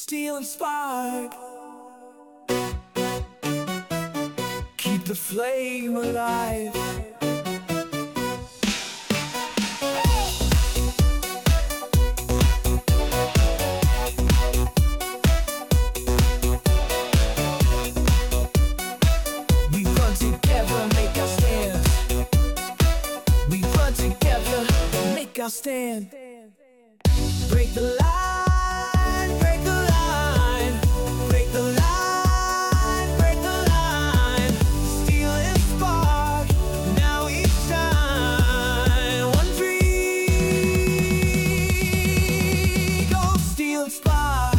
Steel and spark, keep the flame alive. We run together, make our stand. We run together, make our stand. Break the line, break the line, break the line, break the line. Steel and spark, now we shine. One tree, go steel and spark.